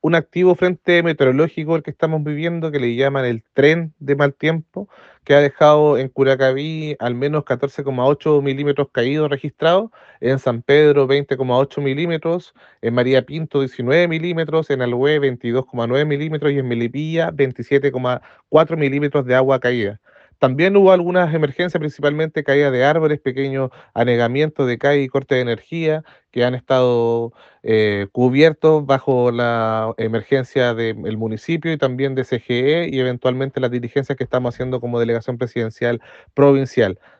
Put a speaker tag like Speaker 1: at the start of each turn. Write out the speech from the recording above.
Speaker 1: un activo frente meteorológico el que estamos viviendo, que le llaman el tren de mal tiempo, que ha dejado en Curacaví al menos 14,8 milímetros caídos registrados, en San Pedro 20,8 milímetros, en María Pinto 19 milímetros, en Alhué 22,9 milímetros y en Melipilla 27,4 milímetros de agua caída. También hubo algunas emergencias, principalmente caída de árboles, pequeños anegamientos de calle y corte de energía, que han estado cubiertos bajo la emergencia del municipio y también de CGE y eventualmente las diligencias que estamos haciendo como delegación presidencial provincial.